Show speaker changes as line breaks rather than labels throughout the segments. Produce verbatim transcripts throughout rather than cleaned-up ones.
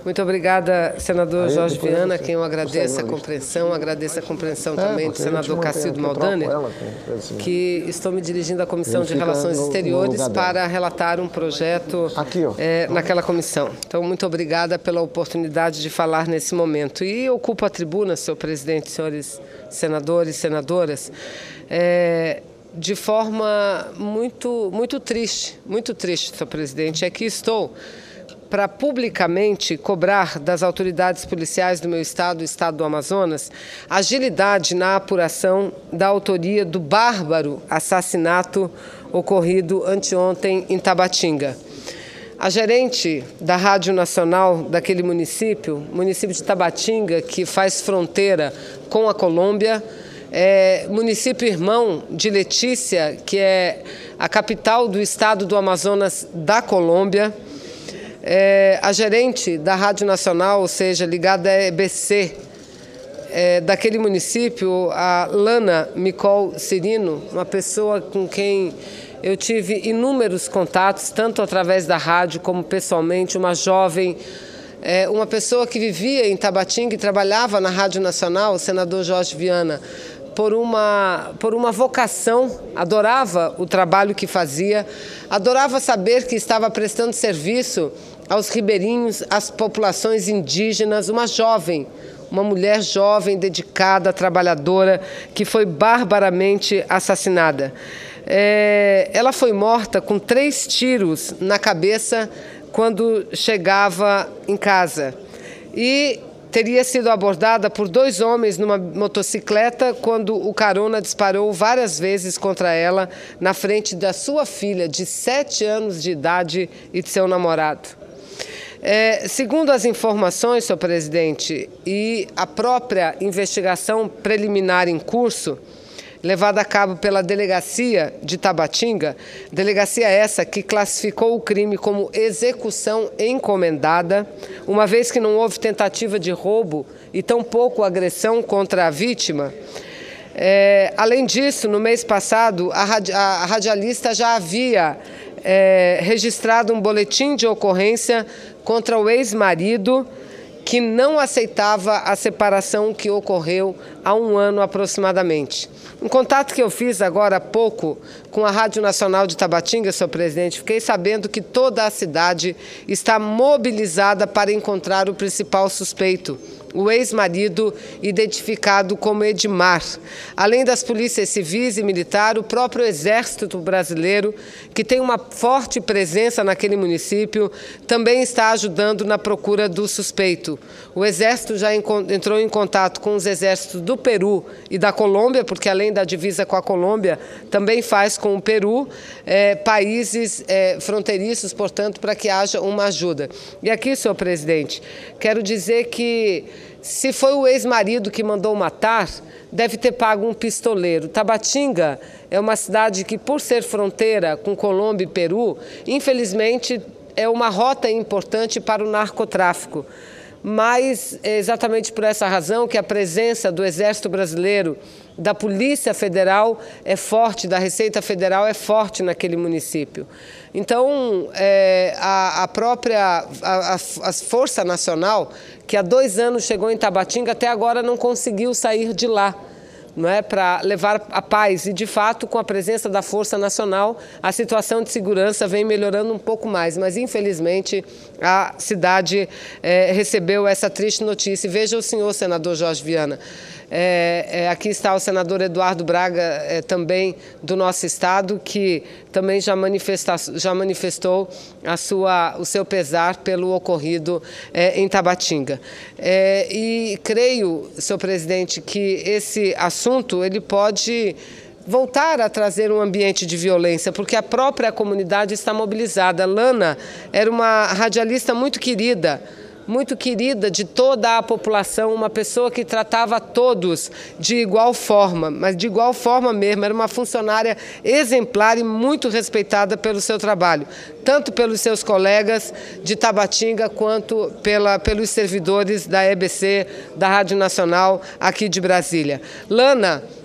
Muito obrigada, senador Aí, Jorge Viana, a quem eu agradeço a compreensão, agradeço a compreensão é, também do senador Cacildo Maldaner, que estou me dirigindo à Comissão de Relações no, Exteriores no para relatar um projeto Aqui, é, naquela comissão. Então, muito obrigada pela oportunidade de falar nesse momento. E ocupo a tribuna, senhor presidente, senhores senadores e senadoras, é, de forma muito, muito triste, muito triste, senhor presidente. Aqui estou para publicamente cobrar das autoridades policiais do meu estado, o estado do Amazonas, agilidade na apuração da autoria do bárbaro assassinato ocorrido anteontem em Tabatinga. A gerente da Rádio Nacional daquele município, município de Tabatinga, que faz fronteira com a Colômbia, é município irmão de Letícia, que é a capital do estado do Amazonas da Colômbia. É, a gerente da Rádio Nacional, ou seja, ligada à E B C, é, daquele município, a Lana Micol Cirino, uma pessoa com quem eu tive inúmeros contatos, tanto através da rádio como pessoalmente, uma jovem, é, uma pessoa que vivia em Tabatinga e trabalhava na Rádio Nacional, o senador Jorge Viana, por uma, por uma vocação, adorava o trabalho que fazia, adorava saber que estava prestando serviço aos ribeirinhos, às populações indígenas, uma jovem, uma mulher jovem, dedicada, trabalhadora, que foi barbaramente assassinada. É, ela foi morta com três tiros na cabeça quando chegava em casa. E teria sido abordada por dois homens numa motocicleta quando o carona disparou várias vezes contra ela na frente da sua filha de sete anos de idade e de seu namorado. É, segundo as informações, senhor presidente, e a própria investigação preliminar em curso, levada a cabo pela delegacia de Tabatinga, delegacia essa que classificou o crime como execução encomendada, uma vez que não houve tentativa de roubo e tampouco agressão contra a vítima. É, além disso, no mês passado, a, radi a radialista já havia é, registrado um boletim de ocorrência contra o ex-marido, que não aceitava a separação que ocorreu há um ano aproximadamente. Um contato que eu fiz agora há pouco com a Rádio Nacional de Tabatinga, senhor presidente, fiquei sabendo que toda a cidade está mobilizada para encontrar o principal suspeito, o ex-marido identificado como Edmar. Além das polícias civis e militar, o próprio Exército Brasileiro, que tem uma forte presença naquele município, também está ajudando na procura do suspeito. O Exército já entrou em contato com os exércitos do Peru e da Colômbia, porque além da divisa com a Colômbia, também faz com o Peru, é, países é, fronteiriços, portanto, para que haja uma ajuda. E aqui, senhor presidente, quero dizer que se foi o ex-marido que mandou matar, deve ter pago um pistoleiro. Tabatinga é uma cidade que, por ser fronteira com Colômbia e Peru, infelizmente é uma rota importante para o narcotráfico. Mas é exatamente por essa razão que a presença do Exército Brasileiro, da Polícia Federal é forte, da Receita Federal é forte naquele município. Então, é, a, a própria a, a, a Força Nacional, que há dois anos chegou em Tabatinga, até agora não conseguiu sair de lá, não é, para levar a paz. E, de fato, com a presença da Força Nacional, a situação de segurança vem melhorando um pouco mais. Mas, infelizmente, a cidade é, recebeu essa triste notícia. E veja o senhor, senador Jorge Viana. É, é, aqui está o senador Eduardo Braga, é, também do nosso estado, que também já, manifesta, já manifestou a sua, o seu pesar pelo ocorrido é, em Tabatinga. É, e creio, senhor presidente, que esse assunto ele pode voltar a trazer um ambiente de violência, porque a própria comunidade está mobilizada. Lana era uma radialista muito querida, muito querida de toda a população, uma pessoa que tratava todos de igual forma, mas de igual forma mesmo, era uma funcionária exemplar e muito respeitada pelo seu trabalho, tanto pelos seus colegas de Tabatinga quanto pela, pelos servidores da E B C, da Rádio Nacional aqui de Brasília. Lana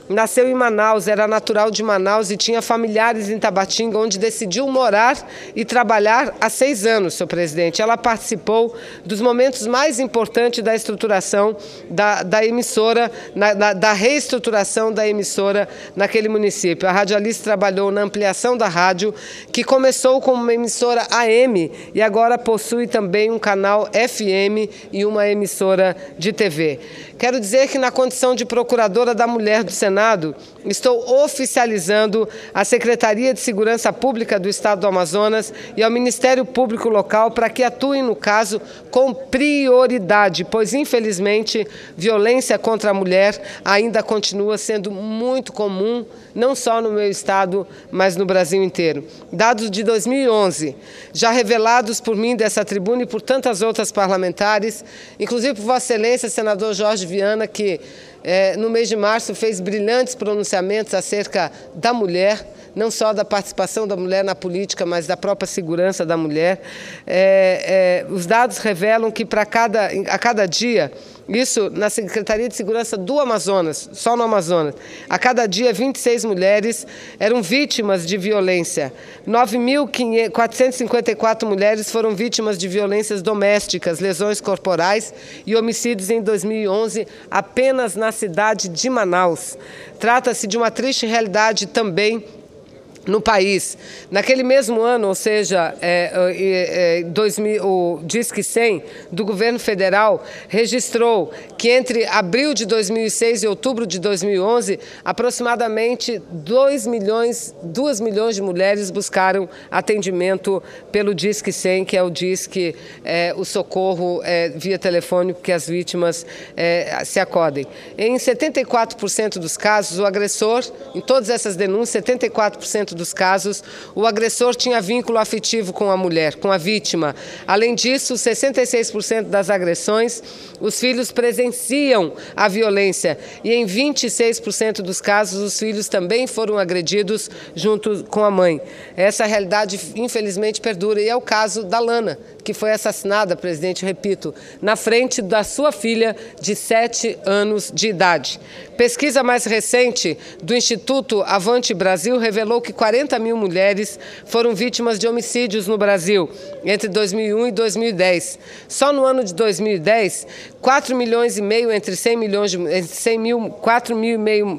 nasceu em Manaus, era natural de Manaus e tinha familiares em Tabatinga, onde decidiu morar e trabalhar há seis anos, senhor presidente. Ela participou dos momentos mais importantes da estruturação da, da emissora, na, da, da reestruturação da emissora naquele município. A radialista trabalhou na ampliação da rádio, que começou como uma emissora A M e agora possui também um canal F M e uma emissora de T V. Quero dizer que, na condição de procuradora da mulher do Senado, estou oficializando a Secretaria de Segurança Pública do Estado do Amazonas e ao Ministério Público Local para que atuem no caso com prioridade, pois, infelizmente, violência contra a mulher ainda continua sendo muito comum, não só no meu estado, mas no Brasil inteiro. Dados de dois mil e onze, já revelados por mim dessa tribuna e por tantas outras parlamentares, inclusive por Vossa Excelência, senador Jorge Viana, que é, no mês de março fez brilhantes pronunciamentos acerca da mulher, não só da participação da mulher na política, mas da própria segurança da mulher. É, é, os dados revelam que para cada, a cada dia, isso na Secretaria de Segurança do Amazonas, só no Amazonas, a cada dia vinte e seis mulheres eram vítimas de violência. nove mil quatrocentas e cinquenta e quatro mulheres foram vítimas de violências domésticas, lesões corporais e homicídios em dois mil e onze, apenas na cidade de Manaus. Trata-se de uma triste realidade também no país. Naquele mesmo ano, ou seja, é, é, dois mil, o Disque cem do governo federal registrou que entre abril de dois mil e seis e outubro de dois mil e onze, aproximadamente dois milhões, duas milhões de mulheres buscaram atendimento pelo Disque cem, que é o Disque, é, o socorro é, via telefônico que as vítimas é, se acodem. Em setenta e quatro por cento dos casos, o agressor, em todas essas denúncias, setenta e quatro por cento dos casos, o agressor tinha vínculo afetivo com a mulher, com a vítima. Além disso, sessenta e seis por cento das agressões, os filhos presenciam a violência e em vinte e seis por cento dos casos, os filhos também foram agredidos junto com a mãe. Essa realidade, infelizmente, perdura e é o caso da Lana, que foi assassinada, presidente, repito, na frente da sua filha de sete anos de idade. Pesquisa mais recente do Instituto Avante Brasil revelou que quarenta mil mulheres foram vítimas de homicídios no Brasil entre dois mil e um e dois mil e dez. Só no ano de dois mil e dez, quatro milhões e meio entre cem milhões de entre cem mil, quatro mil e meio,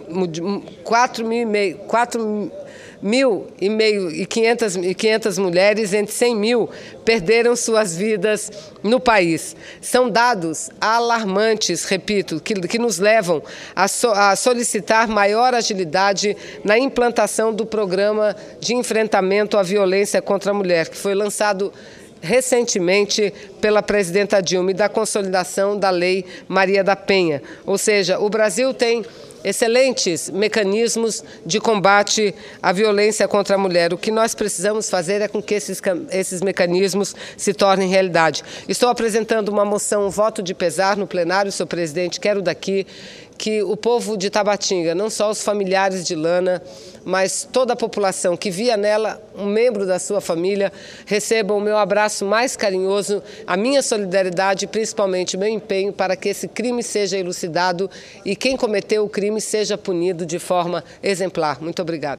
quatro mil e meio, quatro mil e meio e quinhentas mulheres entre cem mil perderam suas vidas no país. São dados alarmantes, repito, que, que nos levam a, so, a solicitar maior agilidade na implantação do programa de enfrentamento à violência contra a mulher, que foi lançado recentemente pela presidenta Dilma, e da consolidação da Lei Maria da Penha. Ou seja, o Brasil tem excelentes mecanismos de combate à violência contra a mulher. O que nós precisamos fazer é com que esses, esses mecanismos se tornem realidade. Estou apresentando uma moção, um voto de pesar no plenário, senhor presidente. Quero daqui que o povo de Tabatinga, não só os familiares de Lana, mas toda a população que via nela um membro da sua família, recebam o meu abraço mais carinhoso, a minha solidariedade e principalmente o meu empenho para que esse crime seja elucidado e quem cometeu o crime seja punido de forma exemplar. Muito obrigada.